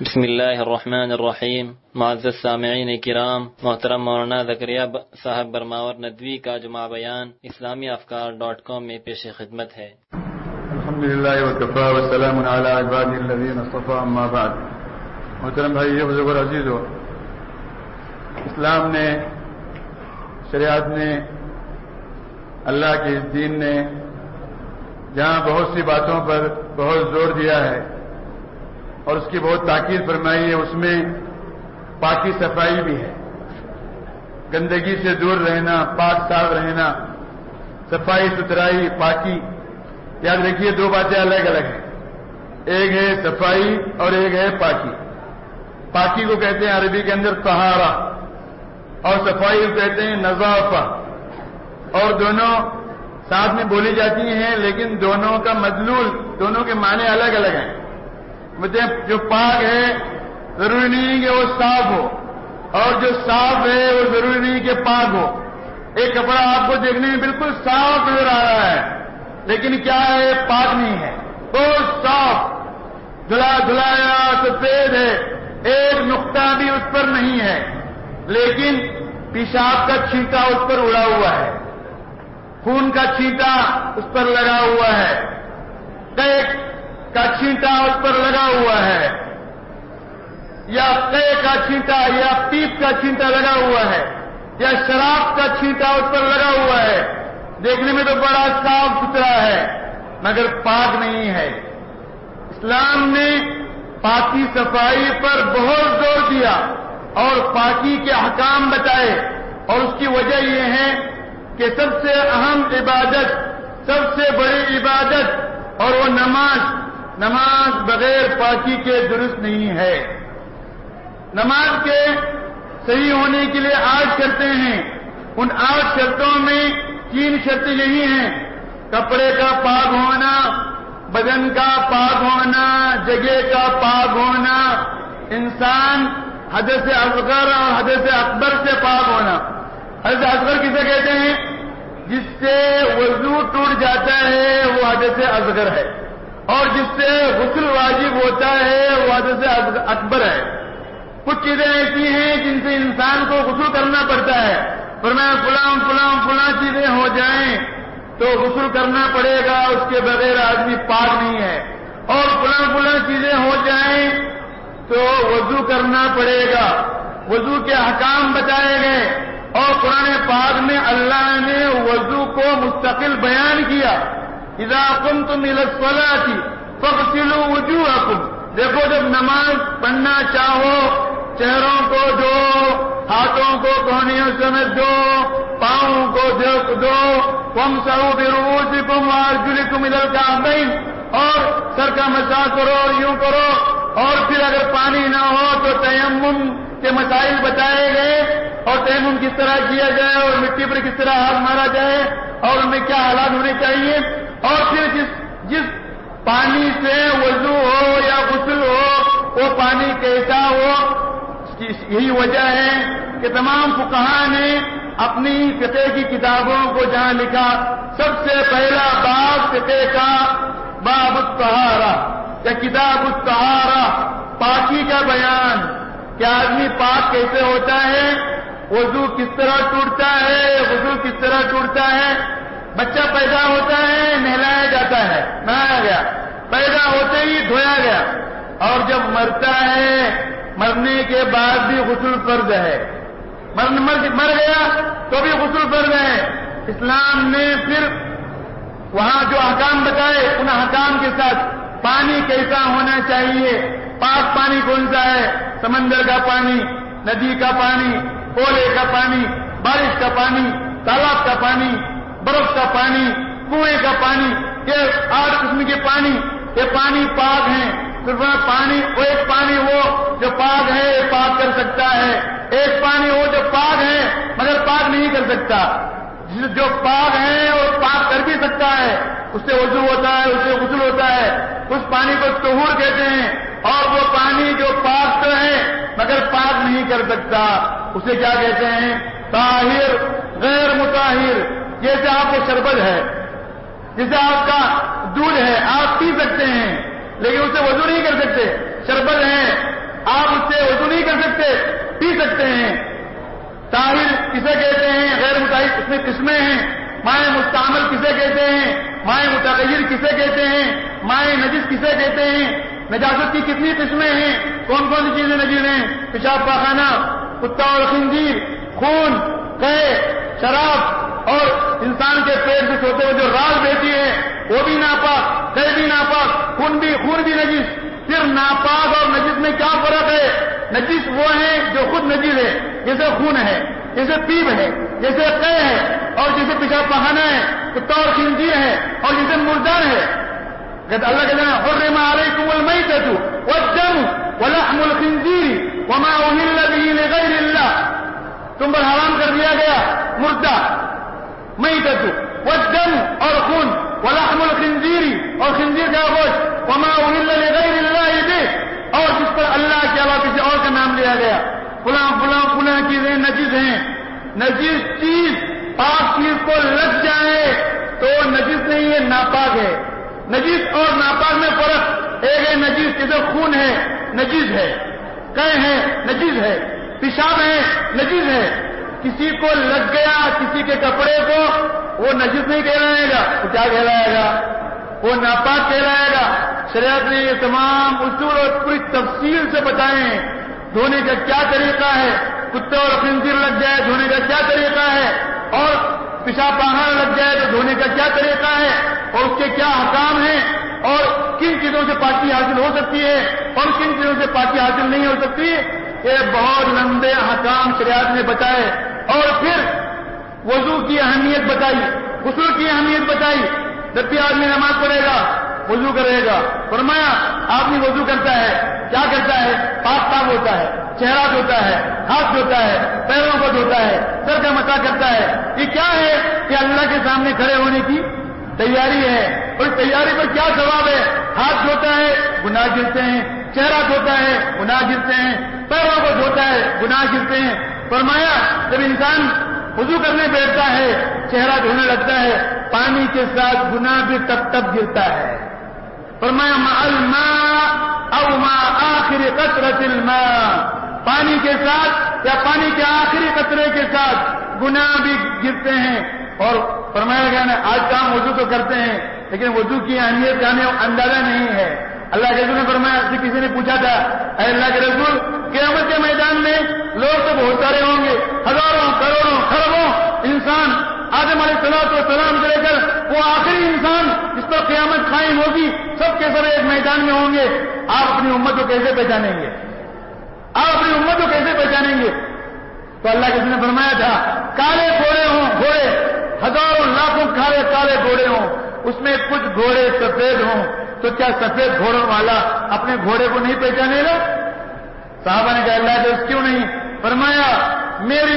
بسم اللہ الرحمن الرحیم۔ معزز سامعین کرام، محترم مولانا زکریا صاحب برماور ندوی کا جمعہ بیان اسلامی افکار.com میں پیش خدمت ہے۔ الحمدللہ وکفی وسلام علی عبادہ الذین اصطفی، اما بعد۔ محترم بھائی بزرگ اور عزیزو، اسلام نے، شریعت نے، اللہ کے اس دین نے جہاں بہت سی باتوں پر بہت زور دیا ہے اور اس کی بہت تاکید فرمائی ہے، اس میں پاکی صفائی بھی ہے۔ گندگی سے دور رہنا، پاک صاف رہنا، صفائی ستھرائی، پاکی۔ یاد رکھیے دو باتیں الگ الگ ہیں، ایک ہے صفائی اور ایک ہے پاکی۔ پاکی کو کہتے ہیں عربی کے اندر طہارہ، اور صفائی کو کہتے ہیں نظافہ، اور دونوں ساتھ میں بولی جاتی ہیں، لیکن دونوں کا مدلول، دونوں کے معنی الگ الگ ہیں۔ مطلب جو پاک ہے ضروری نہیں کہ وہ صاف ہو، اور جو صاف ہے وہ ضروری نہیں کہ پاک ہو۔ ایک کپڑا آپ کو دیکھنے میں بالکل صاف نظر آ رہا ہے، لیکن کیا ہے؟ پاک نہیں ہے، بہت صاف، دھلایا سفید ہے، ایک نقطہ بھی اس پر نہیں ہے، لیکن پیشاب کا چھینٹا اس پر اڑا ہوا ہے، خون کا چھینٹا اس پر لگا ہوا ہے، قیق کا چھینٹا اس پر لگا ہوا ہے، یا قے کا چھینٹا یا پیپ کا چھینٹا لگا ہوا ہے، یا شراب کا چھینٹا اس پر لگا ہوا ہے۔ دیکھنے میں تو بڑا صاف ستھرا ہے، مگر پاک نہیں ہے۔ اسلام نے پاکی صفائی پر بہت زور دیا اور پاکی کے احکام بتائے، اور اس کی وجہ یہ ہے کہ سب سے اہم عبادت، سب سے بڑی عبادت، اور وہ نماز بغیر پاکی کے درست نہیں ہے۔ نماز کے صحیح ہونے کے لیے 8 شرطیں ہیں، ان 8 شرطوں میں 3 شرطیں یہی ہیں: کپڑے کا پاک ہونا، بدن کا پاک ہونا، جگہ کا پاک ہونا، انسان حدث اصغر اور حدث اکبر سے پاک ہونا۔ حدث اصغر کسے کہتے ہیں؟ جس سے وضو ٹوٹ جاتا ہے وہ حدث اصغر ہے، اور جس سے غسل واجب ہوتا ہے وہ حدث اکبر ہے۔ کچھ چیزیں ایسی ہیں جن سے انسان کو غسل کرنا پڑتا ہے، فرمایا فلاں چیزیں ہو جائیں تو غسل کرنا پڑے گا، اس کے بغیر آدمی پاک نہیں ہے، اور فلاں چیزیں ہو جائیں تو وضو کرنا پڑے گا۔ وضو کے احکام بتائے گئے، اور قرآن پاک میں اللہ نے وضو کو مستقل بیان کیا۔ اذا قمتم الى الصلاة فاغسلوا وجوهكم، دیکھو جب نماز پڑھنا چاہو چہروں کو دھو، ہاتھوں کو کونیوں سمیت دھو، پاؤں کو دھو، وامسحوا برؤوسکم وارجلکم الى الکعبین، اور سر کا مسح کرو اور یوں کرو۔ اور پھر اگر پانی نہ ہو تو تیمم کے مسائل بتائے گئے، اور تیمم کس طرح کیا جائے، اور مٹی پر کس طرح ہاتھ مارا جائے، اور ان میں کیا حالات ہونے چاہیے، اور پھر جس پانی سے وضو ہو یا غسل ہو وہ پانی کیسا ہو۔ یہی وجہ ہے کہ تمام فقہاء نے اپنی فقہ کی کتابوں کو جہاں لکھا، سب سے پہلا باب فقہ کا باب الطہارہ یا کتاب الطہارہ، پاکی کا بیان کہ آدمی پاک کیسے ہوتا ہے، وضو کس طرح ٹوٹتا ہے، غسل کس طرح ٹوٹتا ہے۔ بچہ پیدا ہوتا ہے نہلایا جاتا ہے، نہایا گیا، پیدا ہوتے ہی دھویا گیا، اور جب مرتا ہے مرنے کے بعد بھی غسل فرض ہے، مر گیا تو بھی غسل فرض ہے۔ اسلام نے پھر وہاں جو احکام بتائے ان احکام کے ساتھ پانی کیسا ہونا چاہیے، پاک پانی کون سا ہے، سمندر کا پانی، ندی کا پانی، کولے کا پانی، بارش کا پانی، تالاب کا پانی، برف کا پانی، کنویں کا پانی، یہ 8 قسم کے پانی، یہ پانی پاک ہیں۔ صرف پانی، وہ ایک پانی وہ جو پاک ہے پاک کر سکتا ہے، ایک پانی وہ جو پاک ہے مگر پاک نہیں کر سکتا۔ جو پاک ہے وہ پاک کر بھی سکتا ہے، اس سے وضو ہوتا ہے، اس سے غسل ہوتا ہے، اس پانی کو طہور کہتے ہیں، اور وہ پانی جو پاک تو ہے مگر پاک نہیں کر سکتا اسے کیا کہتے ہیں؟ طاہر غیر مطہر۔ جیسے آپ کو شربت ہے، جیسے آپ کا دودھ ہے، آپ پی سکتے ہیں لیکن اسے وضو نہیں کر سکتے۔ شربت ہے سکتے ہیں. طاہر کسے کہتے ہیں؟ غیر مطہر، اس میں قسمیں ہیں. مائع مستعمل کسے کہتے ہیں؟ مائع متغیر کسے کہتے ہیں؟ مائع نجس کسے کہتے ہیں؟ نجاست کی کتنی قسمیں ہیں؟ کون کون سی چیزیں نجیس ہیں؟ پیشاب پاخانہ، کتا اور خنزیر، خون، قے، شراب اور انسان کے پیٹ سے ہوتے ہوئے جو راگ بہتی ہے وہ بھی ناپاک، قے بھی ناپاک، خون بھی نجیس. پھر ناپاک اور نجس میں کیا فرق ہے؟ نجس وہ ہے جو خود نجس ہے، جیسے خون ہے، جیسے پیپ ہے، جیسے قے ہے، اور جیسے پیشاب پخانا ہے، کتا اور خنزیر ہے، اور جیسے مردار ہے. اللہ کہتے ہیں حرم علیکم المیتۃ والدم ولحم الخنزیر وما اہل به لغیر اللہ، تم پر حرام کر دیا گیا مردہ، میتۃ والدم اور خون، ولحم الخنزیر اور خنزیر کا گوشت، وما اہل لغیر اللہ به، اور جس پر اللہ کے علاوہ کسی اور کا نام لیا گیا. فلاں فلاں فلاں چیزیں نجس ہیں. نجس چیز پاک چیز کو لگ جائے تو نجس نہیں ہے، ناپاک ہے. نجس اور ناپاک میں فرق، ایک ہے نجس جیسے خون ہے نجس ہے، قے ہے نجس ہے، پیشاب ہے نجس ہے. کسی کو لگ گیا کسی کے کپڑے کو، وہ نجس نہیں کہلائے گا، وہ کیا کہلائے گا؟ وہ ناپاک کہلائے گا. شریعت نے یہ تمام اصول اور پوری تفصیل سے بتائے ہیں. دھونے کا کیا طریقہ ہے، کتے اور خنزیر لگ جائے دھونے کا کیا طریقہ ہے، اور پیشاب پاخانہ لگ جائے تو دھونے کا کیا طریقہ ہے، اور اس کے کیا احکام ہیں، اور کن چیزوں سے پاکی حاصل ہو سکتی ہے اور کن چیزوں سے پاکی حاصل نہیں ہو سکتی. یہ بہت لمبے احکام شریعت نے بتائے. اور پھر وضو کی اہمیت بتائی، غسل کی اہمیت بتائی. جب بھی آدمی نماز پڑھے گا وضو کرے گا. فرمایا آدمی وضو کرتا ہے، کیا کرتا ہے؟ پاک ہوتا ہے، چہرہ دھوتا ہے، ہاتھ دھوتا ہے، پیروں کو دھوتا ہے، سر کا مسح کرتا ہے. یہ کیا ہے؟ کہ اللہ کے سامنے کھڑے ہونے کی تیاری ہے. اور تیاری پر کیا ثواب ہے؟ ہاتھ دھوتا ہے گناہ گرتے ہیں، چہرہ دھوتا ہے گناہ گرتے ہیں، پیروں کو دھوتا ہے گناہ گرتے ہیں. فرمایا جب انسان وضو کرنے بیٹھتا ہے چہرہ دھونے لگتا ہے، پانی کے ساتھ گناہ بھی تب تب گرتا ہے. فرمایا مع الماء او مع آخر قطرۃ الماء، پانی کے ساتھ یا پانی کے آخری قطرے کے ساتھ گناہ بھی گرتے ہیں. اور فرمایا گیا نا آج کا ہم وضو تو کرتے ہیں لیکن وضو کی اہمیت کا ہمیں اندازہ نہیں ہے. اللہ کے رسول نے فرمایا، کسی نے پوچھا تھا اے اللہ کے رسول قیامت کے میدان میں لوگ تو بہت سارے ہوں گے، ہزاروں کروڑوں خربوں انسان، آدم علیہ السلام سے لے کر وہ آخری انسان جس پر قیامت قائم ہوگی، سب کے سب ایک میدان میں ہوں گے. آپ اپنی امت کو کیسے پہچانیں گے؟ آپ اپنی امت کو کیسے پہچانیں گے؟ تو اللہ کے رسول نے فرمایا تھا کالے گھوڑے ہوں، گھوڑے ہزاروں لاکھوں کالے گھوڑے ہوں، اس میں کچھ گھوڑے سفید ہوں، تو کیا سفید گھوڑوں والا اپنے گھوڑے کو نہیں پہچانے گا؟ صحابہ نے کہا اللہ کے کیوں نہیں؟ فرمایا میری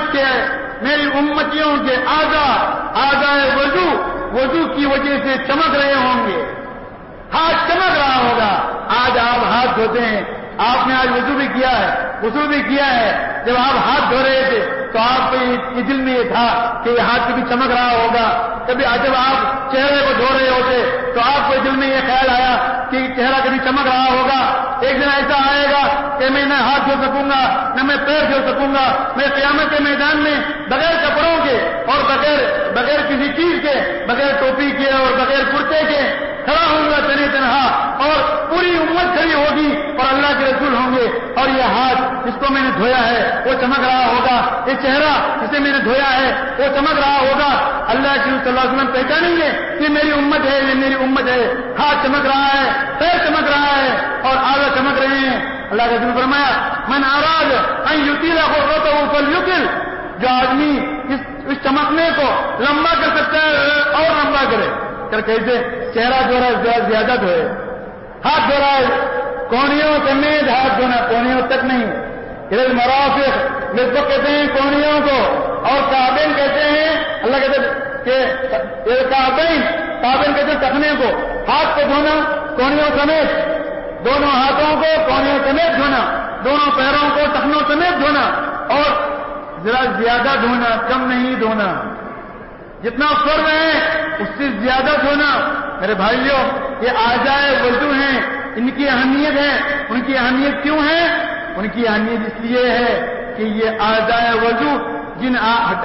امتیوں کے آزائے وضو کی وجہ سے چمک رہے ہوں گے، ہاتھ چمک رہا ہوگا. آج آپ ہاتھ دھوتے ہیں، آپ نے آج وضو بھی کیا ہے، غسل بھی کیا ہے. جب آپ ہاتھ دھو رہے تھے تو آپ کو یہ دل میں یہ تھا کہ یہ ہاتھ بھی چمک رہا ہوگا. کبھی جب آپ چہرے کو دھو رہے ہوتے تو آپ کو دل میں یہ خیال آیا کہ چہرہ کبھی چمک رہا ہوگا. ایک دن ایسا آئے گا کہ میں نہ ہاتھ دھو سکوں گا نہ میں پیر دھو سکوں گا، میں قیامت کے میدان میں بغیر کپڑوں کے اور بغیر کسی چیز کے، بغیر ٹوپی کے اور بغیر کرتے کے کھڑا ہوں گا تنہا، اور پوری امت کھڑی ہوگی اور اللہ کے رسول ہوں گے. اور یہ ہاتھ جس کو میں نے دھویا ہے وہ چمک رہا ہوگا، یہ چہرہ جسے میں نے دھویا ہے وہ چمک رہا ہوگا. اللہ کے صلی اللہ علیہ وسلم پہچانیں گے کہ میری امت ہے، یہ میری امت ہے. ہاتھ چمک رہا ہے، پیر چمک رہا ہے اور آگے چمک رہے ہیں. اللہ کے رسول نے فرمایا من اراد ان یطیل غرته فلیطل، جو آدمی اس چمکنے کو لمبا کر سکتا ہے اور لمبا کرے. کیسے؟ چہرہ دھو رہا ہے زیادہ دھوئے، ہاتھ دھو رہا ہے کونیوں سمیت ہاتھ دھونا، کونیوں تک نہیں. مرافق مرفق کہتے ہیں کونیوں کو، اور کعبین کہتے ہیں، اللہ کہتے کہ کعبین کہتے ہیں ٹخنے کو. ہاتھ کو دھونا کونیوں سمیت، دونوں ہاتھوں کو کونیوں سمیت دھونا، دونوں پیروں کو ٹخنوں سمیت دھونا، اور ذرا زیادہ دھونا، کم نہیں دھونا. جتنا فرض ہے اس سے زیادہ دھونا. میرے بھائیوں یہ آزائے وضو ہیں، ان کی اہمیت ہے. ان کی اہمیت کیوں ہے؟ ان کی اہمیت اس لیے ہے کہ یہ اعضائے وضو جن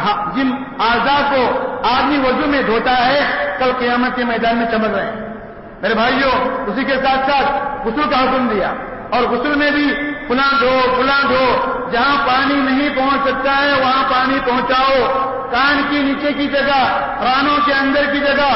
اعضاء کو آدمی وضو میں دھوتا ہے کل قیامت کے میدان میں چمک رہے ہیں. میرے بھائیوں، اسی کے ساتھ ساتھ غسل کا حکم دیا، اور غسل میں بھی فلاں دھو، جہاں پانی نہیں پہنچ سکتا ہے وہاں پانی پہنچاؤ. کان کی نیچے کی جگہ، رانوں کے اندر کی جگہ،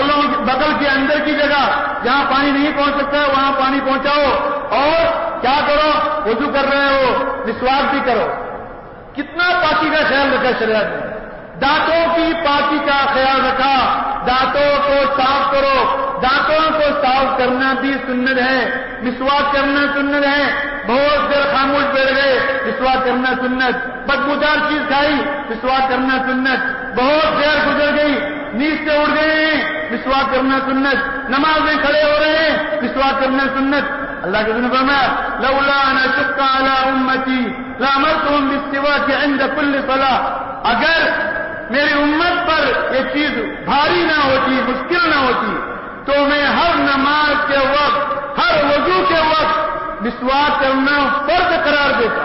بغل کے اندر کی جگہ جہاں پانی نہیں پہنچ سکتا ہے وہاں پانی پہنچاؤ. اور کیا کرو؟ وضو کر رہے ہو مسواک بھی کرو. کتنا پاکی کا خیال رکھا شریعت نے. دانتوں کی پاکی کا خیال رکھا. دانتوں کو صاف کرو. دانتوں کو صاف کرنا بھی سنت ہے. مسواک کرنا سنت ہے. بہت دیر خاموش بیٹھ گئے، مسواک کرنا سنت. بدبودار چیز کھائی، مسواک کرنا سنت. بہت دیر گزر گئی، نیند سے اٹھ گئے ہیں، مسواک کرنا سنت. نماز میں کھڑے ہو رہے ہیں، مسواک کرنا سنت. اللہ کے نے فرمایا لولا ان اشق علی امتی لامرتهم بالسواک عند كل صلاۃ. اگر میری امت پر یہ چیز بھاری نہ ہوتی، مشکل نہ ہوتی، تو میں ہر نماز کے وقت، ہر وضو کے وقت مسواک کرنا فرض قرار دیتا.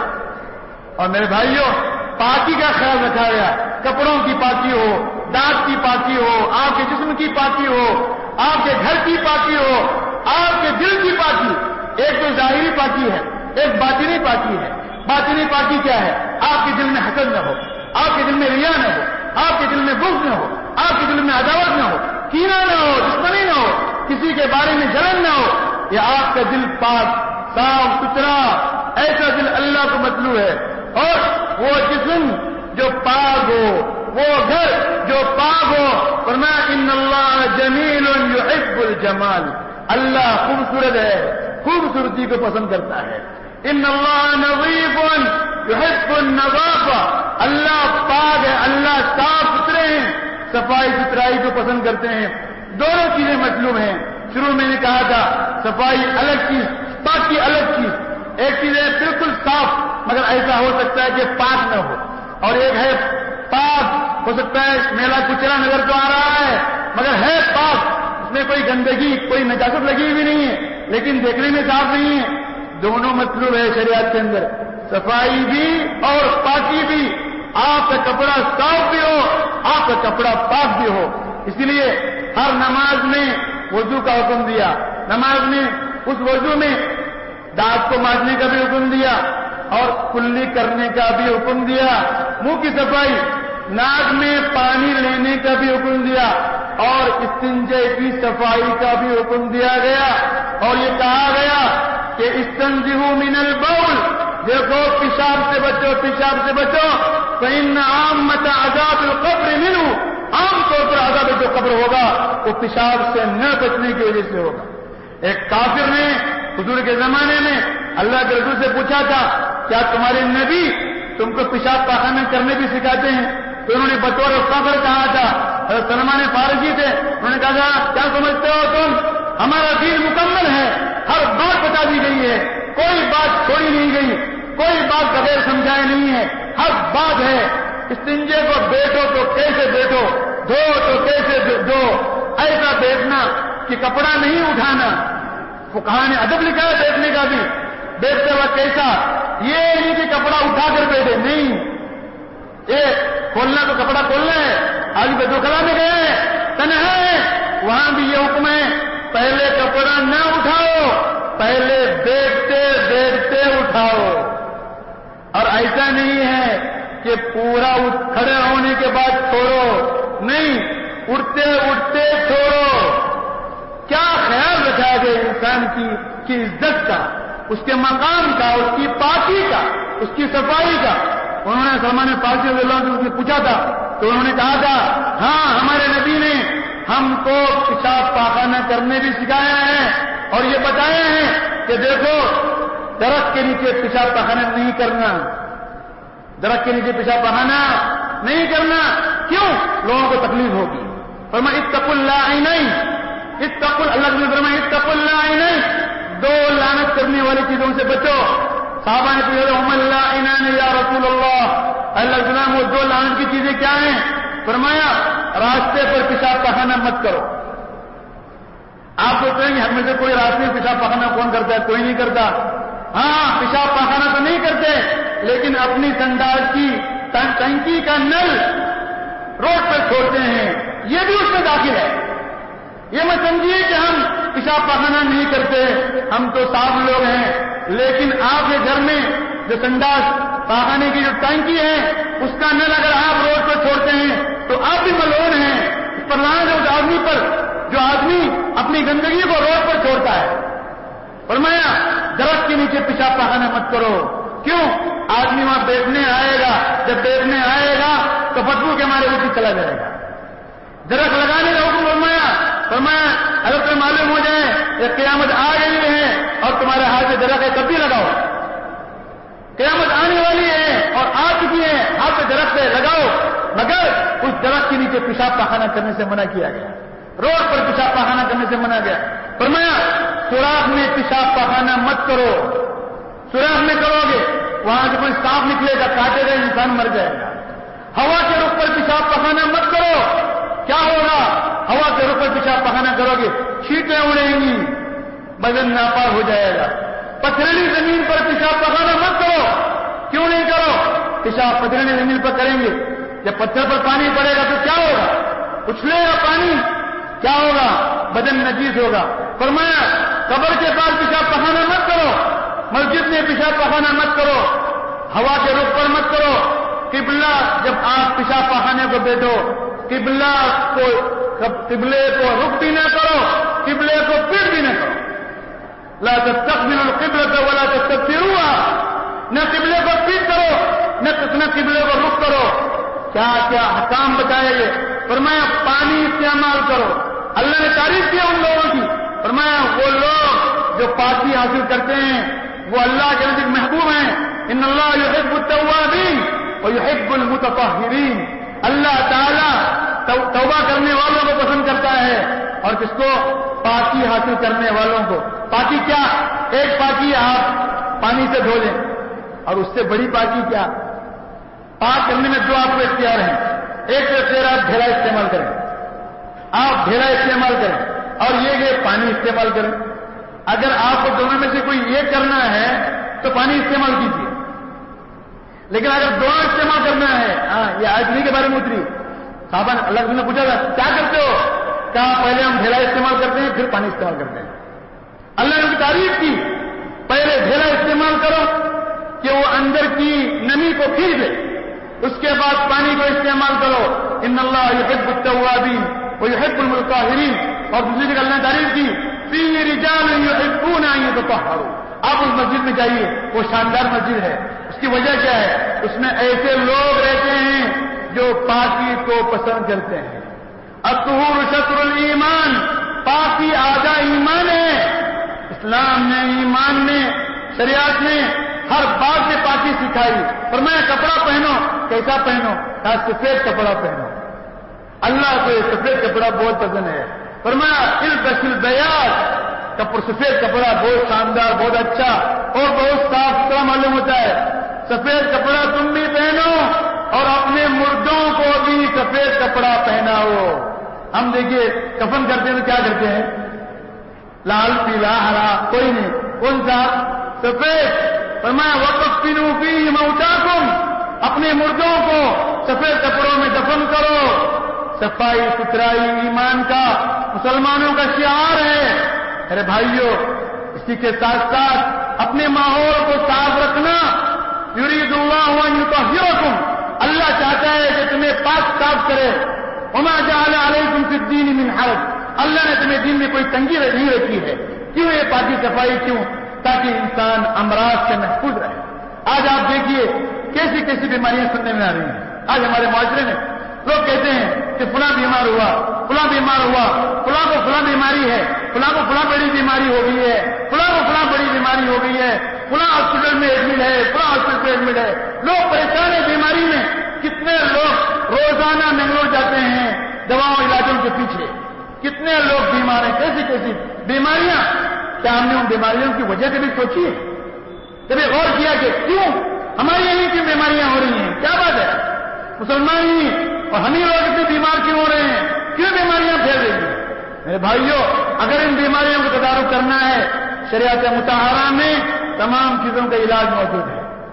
اور میرے بھائیوں، پاکی کا خیال رکھا گیا. کپڑوں کی پاکی ہو، دانت کی پاکی ہو، آپ کے جسم کی پاکی ہو، آپ کے گھر کی پاکی ہو، آپ کے دل کی پاکی. ایک تو ظاہری پاکی ہے، ایک باطنی پاکی ہے. باطنی پاکی کیا ہے؟ آپ کے دل میں حسد نہ ہو، آپ کے دل میں ریا نہ ہو، آپ کے دل میں بغض نہ ہو، آپ کے دل میں عداوت نہ ہو، کینہ نہ ہو، دشمنی نہ ہو، کسی کے بارے میں جلن نہ ہو. یہ آپ کا دل پاک، صاف ستھرا، ایسا دل اللہ کو مطلوب ہے. اور وہ جسم جو پاک ہو، وہ گھر جو پاک ہو. فرمایا ان اللہ جمیل یحب الجمال. اللہ خوبصورت ہے، خوبصورتی کو پسند کرتا ہے. ان اللہ نظیف یحب النظافہ. اللہ پاک ہے، اللہ صاف ستھرے ہیں، صفائی ستھرائی کو پسند کرتے ہیں. دونوں چیزیں مطلوب ہیں. شروع میں نے کہا تھا صفائی الگ چیز، پاکی الگ چیز. ایک چیز ہے بالکل صاف، مگر ایسا ہو سکتا ہے کہ پاک نہ ہو. اور ایک ہے پاک، ہو سکتا ہے میلا کچرا نظر تو آ رہا ہے مگر ہے پاک، اس میں کوئی گندگی، کوئی نجاست لگی ہوئی نہیں ہے، لیکن دیکھنے میں صاف نہیں ہے. دونوں مطلوب ہے شریعت کے اندر، صفائی بھی اور پاکی بھی. آپ کا کپڑا صاف بھی ہو، آپ کا کپڑا پاک بھی ہو. اسی لیے ہر نماز میں وضو کا حکم دیا. نماز میں اس وضو میں دانت کو مانجنے کا بھی حکم دیا اور کلی کرنے کا بھی حکم دیا. منہ کی صفائی، ناک میں پانی لینے کا بھی حکم دیا اور استنجے کی صفائی کا بھی حکم دیا گیا. اور یہ کہا گیا کہ استنزہوا من البول. دیکھو پیشاب سے بچو، پیشاب سے بچو. فإن عامة عذاب القبر منه. عام طور پر عذاب جو قبر ہوگا وہ پیشاب سے نہ بچنے کی وجہ سے ہوگا. ایک کافر نے حضور کے زمانے میں اللہ کے رسول سے پوچھا تھا کیا تمہارے نبی تم کو پیشاب پاخانہ کرنے بھی سکھاتے ہیں؟ تو انہوں نے بطور فخر کہا تھا. حضرت سلمان فارسی تھے، انہوں نے کہا تھا کیا سمجھتے ہو تم، ہمارا دین مکمل ہے، ہر بات بتا دی گئی ہے، کوئی بات چھوڑی نہیں گئی، کوئی بات بغیر سمجھائے نہیں ہے، ہر بات ہے. استنجے کو بیٹھو تو کیسے بیٹھو، دھو تو کیسے دھو، ایسا بیٹھنا کہ کپڑا نہیں اٹھانا. فقہاء نے ادب لکھا ہے بیٹھنے کا بھی، بیٹھتے وقت کیسا، یہ نہیں کہ کپڑا اٹھا کر بیٹھے، نہیں، یہ کھولنا تو کپڑا کھولنا ہے. آج بیٹھو کلا میں گئے ہیں، تنہا ہے، وہاں بھی یہ حکم ہے پہلے کپڑا نہ اٹھاؤ، پہلے بیٹھتے بیٹھتے اٹھاؤ. اور ایسا نہیں ہے کہ پورا کھڑے ہونے کے بعد چھوڑو، نہیں، اٹھتے اٹھتے چھوڑو. کیا خیال رکھا گیا انسان کی عزت کا، اس کے مقام کا، اس کی پاکی کا، اس کی صفائی کا. انہوں نے سلمان فارسی رضی اللہ عنہ سے پوچھا تھا تو انہوں نے کہا تھا ہاں ہمارے نبی نے ہم کو پیشاب پاخانہ کرنے بھی سکھایا ہے اور یہ بتایا ہے کہ دیکھو درخت کے نیچے پیشاب پاخانہ نہیں کرنا، درخت کے نیچے پیشاب پاخانہ نہیں کرنا. کیوں؟ لوگوں کو تکلیف ہوگی. فرمایا اتقوا اللاعنین، اتقوا، اللہ نے فرمایا اتقوا اللاعنین، دو لعنت کرنے والی چیزوں سے بچو. صحابہ نے پوچھا ہم اللاعنان یا رسول اللہ، اللہ کے نام وہ دو لعنت کی چیزیں کیا ہیں؟ فرمایا راستے پر پیشاب پاخانہ مت کرو. آپ سوچتے ہیں کہ ہم میں سے کوئی راستے میں پیشاب پاخانہ کون کرتا ہے؟ کوئی نہیں کرتا. ہاں پیشاب پاخانہ تو نہیں کرتے لیکن اپنی سنڈاس کی ٹنکی کا نل روڈ پر چھوڑتے ہیں، یہ بھی اس میں داخل ہے۔ یہ مت سمجھیے کہ ہم پیشاب پخانہ نہیں کرتے، ہم تو صاف لوگ ہیں، لیکن آپ کے گھر میں جو سنڈاس پخانے کی جو ٹنکی ہے اس کا نل اگر آپ روڈ پر چھوڑتے ہیں تو آپ بھی ملعون ہیں۔ اس پر لعنت ہے اس آدمی پر جو آدمی اپنی گندگی کو روڈ پر چھوڑتا ہے۔ فرمایا درخت کے نیچے پیشاب پخانہ مت کرو، کیوں؟ آدمی وہاں بیٹھنے آئے گا، جب بیٹھنے آئے گا تو بدبو کے مارے اسی چلا جائے گا۔ درخت لگانے کا حکم فرمایا اگر تمہیں معلوم ہو جائے کہ قیامت آ گئی ہے اور تمہارے ہاتھ میں درخت ہے تب بھی لگاؤ، قیامت آنے والی ہے اور آ چکی ہے، ہاتھ میں درخت ہے لگاؤ، مگر اس درخت کے نیچے پیشاب پخانہ کرنے سے منع کیا گیا، روڈ پر پیشاب پخانہ کرنے سے منع گیا۔ فرمایا سوراخ میں پیشاب پخانہ مت کرو، سوراخ میں کرو گے وہاں سے کوئی سانپ نکلے گا، کاٹے گا، انسان مر جائے گا۔ ہوا کے رخ پر پیشاب پخانہ مت کرو، کیا ہوگا؟ ہوا کے رخ پر پیشاب پخانہ کرو گے چھینٹیں اڑیں گی، بدن ناپاک ہو جائے گا۔ پتھریلی زمین پر پیشاب پخانہ مت کرو، کیوں نہیں کرو؟ پیشاب پتھریلی زمین پر کریں گے، جب پتھر پر پانی پڑے گا تو کیا ہوگا؟ اچھلے گا پانی، کیا ہوگا؟ بدن نجیس ہوگا۔ فرمایا قبر کے پاس پیشاب پخانہ مت کرو، مسجد میں پیشاب پخانہ مت کرو، ہوا کے رخ پر مت کرو۔ قبلہ جب آپ پیشاب پخانے کو بیٹھو، قبلے کو رخ بھی نہ کرو، قبلے کو پیٹ بھی نہ کرو۔ لا تستقبلوا القبلة ولا تستدبروها، نہ قبلے کو پیٹ کرو نہ قبلے کو رخ کرو۔ کیا کیا حکام بتائے گے؟ فرمایا پانی استعمال کرو۔ اللہ نے تعریف کیا ان لوگوں کی، فرمایا وہ لوگ جو پاکی حاصل کرتے ہیں وہ اللہ کے نزدیک محبوب ہیں۔ ان اللہ يحب التوابین ويحب المتطہرین، اللہ تعالیٰ توبہ کرنے والوں کو پسند کرتا ہے اور کس کو؟ پاکی حاصل کرنے والوں کو۔ پاکی کیا؟ ایک پاکی آپ پانی سے دھو لیں، اور اس سے بڑی پاکی کیا؟ پاک کرنے میں دو آپ کو اختیار ہیں، ایک تو اختیار آپ ڈھیلا استعمال کریں، آپ ڈھیلا استعمال کریں، اور یہ کہ پانی استعمال کریں۔ اگر آپ کو دونوں میں سے کوئی ایک کرنا ہے تو پانی استعمال کیجیے، لیکن اگر دونوں استعمال کرنا ہے، یہ آدمی کے بارے میں اتری صاحبہ اللہ نے پوچھا تھا کیا کرتے ہو؟ کہا پہلے ہم ڈھیلا استعمال کرتے ہیں پھر پانی استعمال کرتے ہیں۔ اللہ نے ان کی تعریف کی، پہلے ڈھیلا استعمال کرو کہ وہ اندر کی نمی کو کھینچ دے، اس کے بعد پانی کو استعمال کرو۔ ان اللہ يحب التوابین ويحب المتطہرین، اور دوسری جگہ اللہ نے تعریف کی فیہ رجال يحبون ان يتطہروا۔ آپ اس مسجد میں جائیے، وہ شاندار مسجد ہے، اس کی وجہ کیا ہے؟ اس میں ایسے لوگ رہتے ہیں جو پاکی کو پسند کرتے ہیں۔ الطہور شطر الایمان، پاکی آدھا ایمان ہے۔ اسلام نے، ایمان نے، شریعت نے ہر بات سے پاکی سکھائی۔ فرمایا کپڑا پہنو، کیسا پہنو؟ کہا سفید کپڑا پہنو، اللہ کو یہ سفید کپڑا بہت پسند ہے۔ فرمایا البس البیاض، سفید کپڑا بہت شاندار، بہت اچھا اور بہت صاف ستھرا معلوم ہوتا ہے۔ سفید کپڑا تم بھی پہنو اور اپنے مردوں کو بھی سفید کپڑا پہناؤ۔ ہم دیکھیے کفن کرتے ہیں تو کیا کرتے ہیں؟ لال، پیلا، ہرا، کوئی نہیں، کون سا؟ سفید۔ فرمایا وَقَفِّنُوا فِيهِ مَوْتَاكُمْ، اپنے مردوں کو سفید کپڑوں میں دفن کرو۔ صفائی ستھرائی ایمان کا، مسلمانوں کا شعار ہے۔ ارے بھائیو، اسی کے ساتھ ساتھ اپنے ماحول کو صاف رکھنا۔ یرید اللہ ان یطہرکم، اللہ چاہتا ہے کہ تمہیں پاک صاف کرے۔ وما جعل علیکم فی الدین من حرج، اللہ نے تمہیں دین میں کوئی تنگی نہیں رکھی ہے۔ کیوں یہ پاکی صفائی؟ کیوں؟ تاکہ انسان امراض سے محفوظ رہے۔ آج آپ دیکھیے کیسی کیسی بیماریاں سننے میں آ رہی ہیں۔ آج ہمارے معاشرے میں لوگ کہتے ہیں کہ فلاں بیمار ہوا، فلاں بیمار ہوا، فلاں کو فلاں بیماری ہے، فلاں کو فلاں بڑی بیماری ہو گئی ہے، فلاں کو فلاں بڑی بیماری ہو گئی ہے، فلاں ہاسپٹل میں ایڈمٹ ہے، فلاں ہاسپٹل میں ایڈمٹ ہے۔ لوگ پریشان ہیں بیماری میں۔ کتنے لوگ روزانہ بنگلور جاتے ہیں دواؤں علاجوں کے پیچھے، کتنے لوگ بیمار ہیں، کیسی کیسی بیماریاں۔ کیا ہم نے ان بیماریوں کی وجہ کبھی سوچی ہے؟ کبھی غور کیا کہ کیوں ہماری یہیں کی بیماریاں ہو رہی ہیں؟ کیا بات ہے؟ مسلمان ہی اور ہم ہی لوگ اتنے بیمار کیوں ہو رہے ہیں؟ کیوں بیماریاں پھیل رہی ہیں؟ میرے بھائیوں، اگر ان بیماریوں کو تدارک کرنا ہے، شریعت مطہرہ میں تمام چیزوں کا علاج موجود ہے۔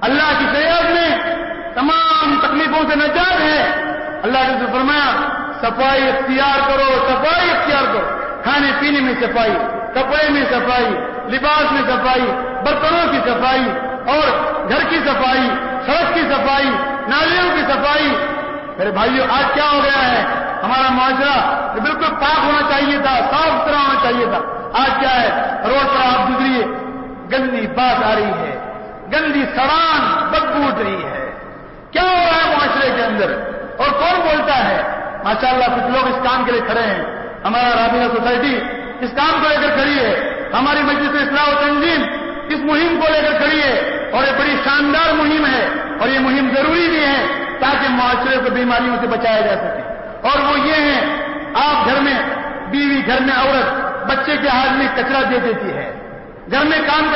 اللہ کی شریعت میں تمام تکلیفوں سے نجات ہے. اللہ نے فرمایا صفائی اختیار کرو, صفائی اختیار کرو. کھانے پینے میں صفائی, کپڑے میں صفائی, لباس میں صفائی, برتنوں کی صفائی اور گھر کی صفائی, سڑک کی صفائی, نالیوں کی صفائی. میرے بھائیوں آج کیا ہو گیا ہے؟ ہمارا معاشرہ بالکل پاک ہونا چاہیے تھا, صاف ستھرا ہونا چاہیے تھا. آج کیا ہے؟ روڈ پر آپ گزریے, گندی بات آ رہی ہے, گندی سڑان بدبو اٹھ رہی ہے. کیا ہو رہا ہے معاشرے کے اندر اور کون بولتا ہے؟ ماشاءاللہ کچھ لوگ اس کام کے لیے کھڑے ہیں. ہمارا رابطہ سوسائٹی اس کام کو لے کر کھڑی ہے. ہماری مجلس اصلاح و تنظیم اس مہم کو لے کر کھڑی ہے اور یہ بڑی شاندار مہم ہے اور یہ مہم ضروری بھی ہے تاکہ معاشرے کو بیماریوں سے بچایا جا سکے. اور وہ یہ ہے, آپ گھر میں بیوی, گھر میں عورت بچے کے ہاتھ میں کچرا دے دیتی ہے. گھر میں کام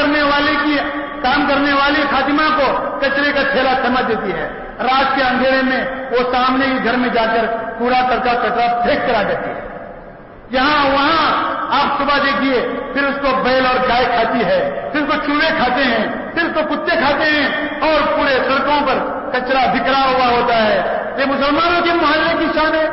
کرنے والی خاتمہ کو کچرے کا تھیلا سمجھ دیتی ہے. رات کے اندھیرے میں وہ سامنے ہی گھر میں جا کر کوڑا کرکا کچرا پھینک کر آ جاتی ہے. یہاں وہاں آپ صبح دیکھیے, پھر اس کو بیل اور گائے کھاتی ہے, پھر اس کو چوہے کھاتے ہیں, پھر اس کو کتے کھاتے ہیں اور پورے سڑکوں پر کچرا بکھرا ہوا ہوتا ہے. یہ مسلمانوں کے محلے کی شان ہے.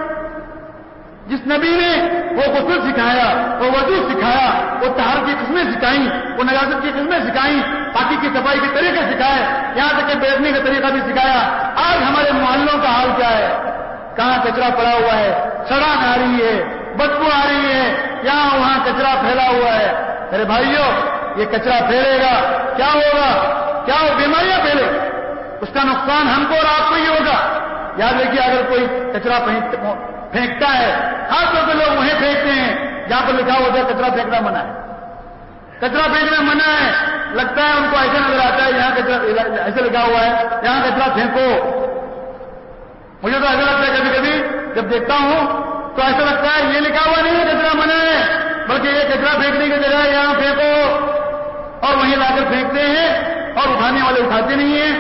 جس نبی نے وہ غسل سکھایا, وہ وضو سکھایا, وہ طہارت کی قسمیں سکھائیں, وہ نجاست کی قسمیں سکھائیں, پاکی کی صفائی کے طریقے سکھائے, یہاں تک کہ بیٹھنے کا طریقہ بھی سکھایا. آج ہمارے محلوں کا حال کیا ہے؟ کہاں کچرا پڑا ہوا ہے, سڑان آ رہی ہے, بدبو آ رہی ہے, یہاں وہاں کچرا پھیلا ہوا ہے. میرے بھائیوں یہ کچرا پھیلے گا کیا ہوگا؟ کیا وہ بیماریاں پھیلے, اس کا نقصان ہم کو اور آپ کو ہی ہوگا. یاد رکھیے اگر کوئی کچرا پھینکتا ہے, خاص طور پہ لوگ وہیں پھینکتے ہیں جہاں پر لکھا ہوتا ہے کچرا پھینکنا منع ہے. کچرا پھینکنا منع ہے. لگتا ہے ان کو ایسا نظر آتا ہے یہاں کچرا ایسے لکھا ہوا ہے یہاں کچرا پھینکو. مجھے تو ایسا لگتا ہے کبھی کبھی جب دیکھتا ہوں تو ایسا لگتا ہے یہ لکھا ہوا نہیں ہے کچرا منع ہے, بلکہ یہ کچرا پھینکنے کی جگہ یہاں پھینکو, اور وہیں لا کر پھینکتے ہیں اور اٹھانے والے اٹھاتے نہیں ہیں.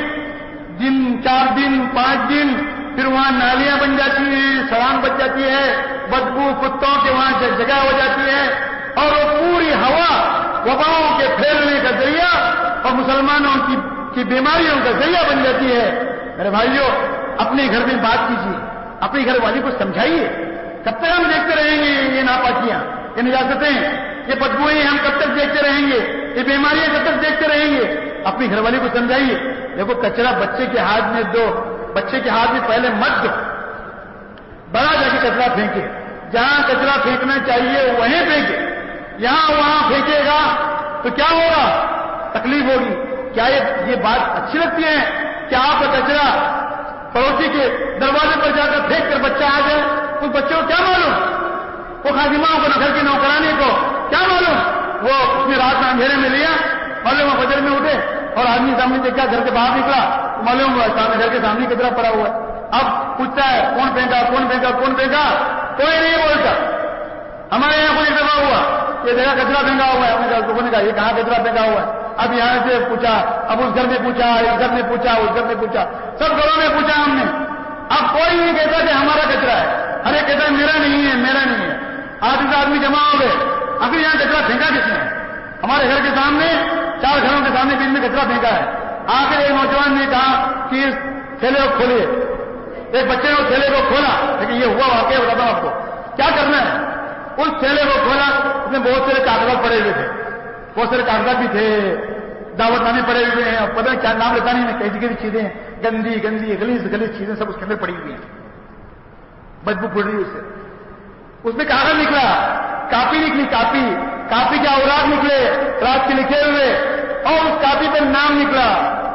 4 دن 5 دن پھر وہاں نالیاں بن جاتی ہیں, سڑان بچ جاتی ہے, بدبو کتوں کے وہاں جگہ ہو جاتی ہے اور وہ پوری ہوا وباؤں کے پھیلنے کا ذریعہ اور مسلمانوں کی بیماریوں کا ذریعہ بن جاتی ہے. میرے بھائیوں اپنے گھر میں بات کیجیے, اپنی گھر والی کو سمجھائیے. کب تک ہم دیکھتے رہیں گے یہ ناپاکیاں, یہ نجاستیں, یہ بدبوئیں ہم کب تک دیکھتے رہیں گے, یہ بیماریاں کب تک دیکھتے رہیں گے؟ اپنی گھر والی کو سمجھائیے. دیکھو کچرا بچے کے ہاتھ میں دو, بچے کے ہاتھ میں پہلے مت دو, بڑا جا کے کچرا پھینکے. جہاں کچرا پھینکنا چاہیے وہیں پھینکے. یہاں وہاں پھینکے گا تو کیا ہوگا؟ تکلیف ہوگی. کیا یہ بات اچھی لگتی ہے کہ آپ کا کچرا پڑوسی کے دروازے پر جا کر پھینک کر بچہ آ جائے؟ اس بچے کو کیا معلوم, وہ خادماؤں کو گھر کے نوکرانے کو کیا معلوم؟ وہ اس نے رات میں اندھیرے میں لیا, معلوم وہ فجر میں اٹھے اور آدمی سامنے دیکھا, گھر کے باہر نکلا, معلوم ہوا گھر کے سامنے کچرا پڑا ہوا ہے. اب پوچھتا ہے کون پھینکا, کون پھینکا, کون پھینکا؟ کوئی نہیں بولتا. ہمارے یہاں کوئی دفعہ ہوا یہ جگہ کچرا پھینکا ہوا ہے, ہم نے کہا یہ کہاں کچرا پھینکا ہوا ہے؟ اب یہاں سے پوچھا, اب اس گھر میں پوچھا, اس گھر میں پوچھا, اس گھر میں پوچھا, سب گھروں میں پوچھا ہم نے. اب کوئی نہیں کہتا کہ ہمارا کچرا ہے, ہر ایک کہتا ہے میرا نہیں ہے, میرا نہیں ہے. 8 آدمی جمع ہو گئے, ابھی یہاں کچرا پھینکا کس نے؟ ہمارے گھر کے سامنے 4 گھروں کے سامنے بیچ میں کچرا پھینکا ہے. آخر ایک نوجوان نے کہا کہ اس تھیلے کو کھولیے. ایک بچے نے اس تھیلے کو کھولا, لیکن یہ ہوا واقعہ بتاتا ہوں آپ کو کیا کرنا ہے. اس تھیلے کو کھولا, اس میں بہت سارے کاغذات پڑے ہوئے تھے, بہت سارے کاغذات بھی تھے, دعوت نامے پڑے ہوئے ہیں, پتہ نہیں کیا نام لیتا نہیں, کیسی کیسی چیزیں گندی گندی غلیظ چیزیں سب اس کے اندر پڑی ہوئی ہیں, بدبو پھوٹ رہی اس سے. اس میں کاغذ نکلا, کاپی نکلی, کاپی کے اوراق نکلے رات کے لکھے ہوئے, اور اس کاپی پر نام نکلا,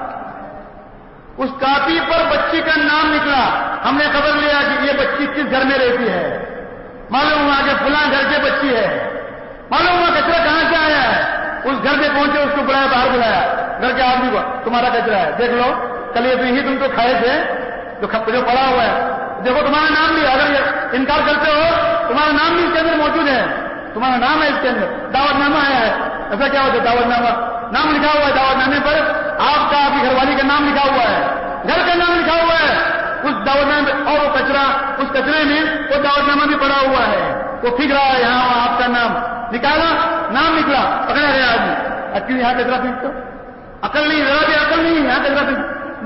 اس کاپی پر بچی کا نام نکلا. ہم نے خبر لیا کہ یہ بچی کس گھر میں رہتی ہے, معلوم ہوا کہ فلاں گھر کی بچی ہے. معلوم ہوا کچرا کہاں سے آیا ہے. اس گھر میں پہنچے, اس کو بلایا, باہر بلایا, گھر کے آدمی کو, تمہارا کچرا ہے, دیکھ لو, کل یہ ہی تم تو کھائے تھے جو پڑا ہوا ہے, دیکھو تمہارا نام بھی, اگر یہ انکار کرتے ہو تمہارا نام بھی اس کے اندر موجود ہے, تمہارا نام ہے اس کے اندر, دعوت نامہ آیا ہے. ایسا کیا ہوتا ہے دعوت نامہ, نام لکھا ہوا ہے دعوت نامے پر, آپ کا, آپ کی گھر والی کا نام لکھا ہوا ہے, گھر کا نام لکھا ہوا ہے اس دعوت نامے, اور وہ کچرا, اس کچرے میں وہ دعوت نامہ بھی پڑا ہوا ہے, وہ پھینک رہا ہے یہاں وہاں. آپ کا نام نکالا, نام نکلا, پکڑا گیا آدمی. اکیل یہاں کچرا پھینک, تو عقل نہیں, ذرا بھی عقل نہیں, یہاں کچرا پھینک.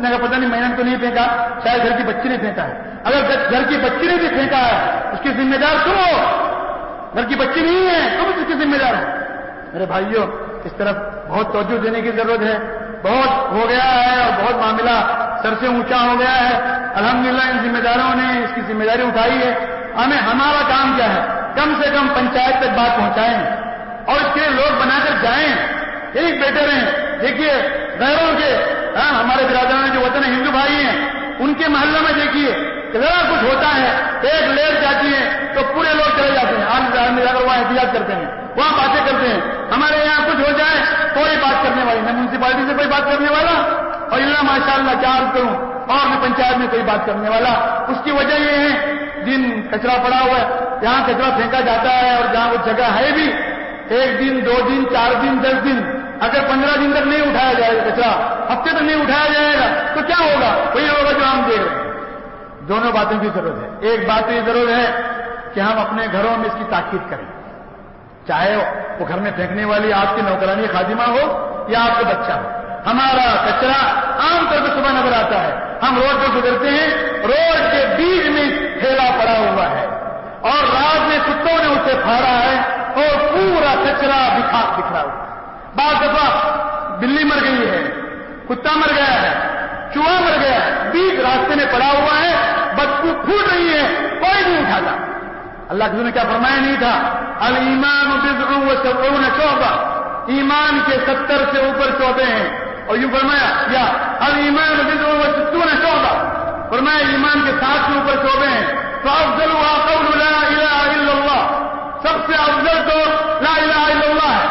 نے کہا پتہ نہیں میں نے تو نہیں پھینکا، شاید گھر کی بچی نے پھینکا ہے۔ اگر گھر کی بچی نے بھی پھینکا ہے اس کی ذمہ دار تم ہو، گھر کی بچی نہیں ہے، تم اس کی ذمہ دار ہو۔ میرے بھائیوں اس طرف بہت توجہ دینے کی ضرورت ہے، بہت ہو گیا ہے اور بہت معاملہ سر سے اونچا ہو گیا ہے۔ الحمدللہ ان ذمہ داروں نے اس کی ذمہ داری اٹھائی ہے۔ ہمارا کام کیا ہے؟ کم سے کم پنچایت تک بات پہنچائیں اور اس کے لیے لوگ بنا کر جائیں، ایک بیٹے رہیں۔ دیکھیے غیروں کے ہمارے برادران جو وطن ہندو بھائی ہیں ان کے محلوں میں دیکھیے کہ ذرا کچھ ہوتا ہے، ایک لیٹ جاتی ہے تو پورے لوگ چلے جاتے ہیں، آج جا کر وہاں احتجاج کرتے ہیں، وہاں باتیں کرتے ہیں۔ ہمارے یہاں کچھ ہو جائے کوئی بات کرنے والی نہ میونسپلٹی سے کوئی بات کرنے والا اور اللہ ماشاء اللہ کیا عرض کروں اور نہ پنچایت میں کوئی بات کرنے والا۔ اس کی وجہ یہ ہے دن کچرا پڑا ہوا ہے، جہاں کچرا پھینکا جاتا ہے اور جہاں وہ جگہ ہے بھی 1 دن 2 دن 4 دن 10 دن اگر 15 دن تک نہیں اٹھایا جائے گا کچرا، ہفتے تک نہیں اٹھایا جائے گا تو کیا ہوگا؟ وہی ہوگا جو ہم دیکھ رہے ہیں۔ دونوں باتوں کی ضرورت ہے۔ ایک بات تو یہ ضرورت ہے کہ ہم اپنے گھروں میں اس کی تاکید کریں، چاہے وہ گھر میں پھینکنے والی آپ کی نوکرانی خادمہ ہو یا آپ کا بچہ ہو۔ ہمارا کچرا عام طور پہ صبح نظر آتا ہے، ہم روڈ پر گزرتے ہیں، روڈ کے بیچ میں ٹھیلا پڑا ہوا ہے اور رات میں کتوں نے اسے پھاڑا ہے اور پورا کچرا بکھرا ہوا۔ بعض دفعہ بلی مر گئی ہے، کتا مر گیا ہے، چوہا مر گیا ہے، بیچ راستے میں پڑا ہوا ہے، بدبو پھوٹ رہی ہے، کوئی نہیں اٹھاتا۔ اللہ کے نے کیا فرمایا نہیں تھا؟ الایمان بضع و70 شعبہ، ایمان کے 70 سے اوپر شعبے ہیں۔ اور یوں فرمایا یا الایمان بضع و60 شعبہ، فرمایا ایمان کے 60 سے اوپر شعبے ہیں۔ تو افضلها قول لا الہ الا اللہ، سب سے افضل تو لا الہ الا اللہ ہے۔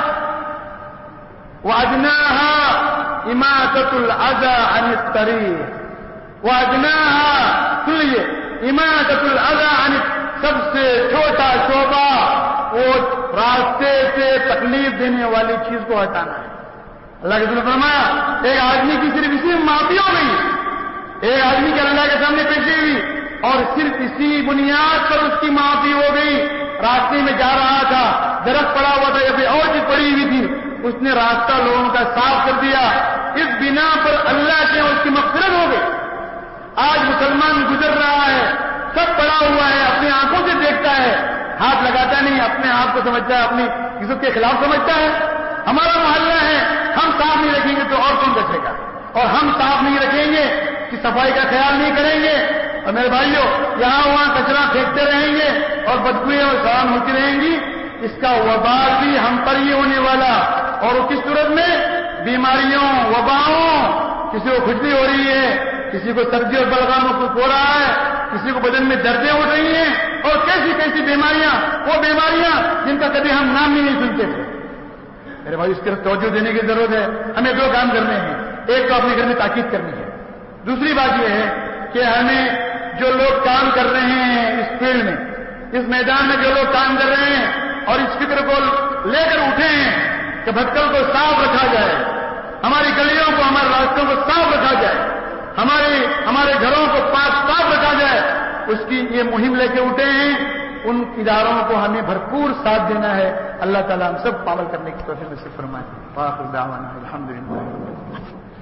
وادناها اماطۃ الاذى عن الطریق، وادناها سنیے اماطۃ الاذى عن، سب سے چھوٹا شعبہ وہ راستے سے تکلیف دینے والی چیز کو ہٹانا ہے۔ اللہ کے رسول نے فرمایا ایک آدمی کی صرف اسی میں معافی ہو گئی، ایک آدمی کے اللہ کے سامنے پیشی ہوئی اور صرف اسی بنیاد پر اس کی معافی ہو گئی۔ راستے میں جا رہا تھا، درخت پڑا ہوا تھا یا پھر اور چیز پڑی ہوئی تھی، اس نے راستہ لوگوں کا صاف کر دیا، اس بنا پر اللہ کے اس کی مغفرت ہو گئی۔ آج مسلمان گزر رہا ہے، سب پڑا ہوا ہے، اپنی آنکھوں سے دیکھتا ہے، ہاتھ لگاتا نہیں، اپنے آپ کو سمجھتا ہے اپنی عزت کے خلاف سمجھتا ہے۔ ہمارا محلہ ہے، ہم صاف نہیں رکھیں گے تو اور کون رکھے گا؟ اور ہم صاف نہیں رکھیں گے کہ صفائی کا خیال نہیں کریں گے، اور میرے بھائیوں یہاں وہاں کچرا پھینکتے رہیں گے اور بدبوئیں اور سڑان ہوتی رہیں گی، اس کا وبال بھی ہم پر ہی ہونے والا۔ اور وہ کس صورت میں؟ بیماریوں، وباؤں، کسی کو کھجلی ہو رہی ہے، کسی کو سردی اور بلغاموں کو ہو رہا ہے، کسی کو بدن میں دردیں ہو رہی ہیں اور کیسی کیسی بیماریاں، وہ بیماریاں جن کا کبھی ہم نام ہی نہیں سنتے تھے۔ میرے بھائی اس کی طرف توجہ دینے کی ضرورت ہے۔ ہمیں 2 کام کرنے ہیں، ایک تو اپنے گھر میں تاکید کرنی ہے، دوسری بات یہ ہے کہ ہمیں جو لوگ کام کر رہے ہیں اس فیلڈ میں، اس میدان میں جو لوگ کام کر رہے ہیں اور اس فکر کو لے کر اٹھے ہیں کہ بھٹکل کو صاف رکھا جائے، ہماری گلیوں کو، ہمارے راستوں کو صاف رکھا جائے، ہمارے گھروں کو صاف رکھا جائے، اس کی یہ مہم لے کے اٹھے ہیں۔ ان اداروں کو ہمیں بھرپور ساتھ دینا ہے۔ اللہ تعالیٰ ہم سب پابند کرنے کی توفیق نصیب فرمائے۔ وآخر دعوانا الحمدللہ۔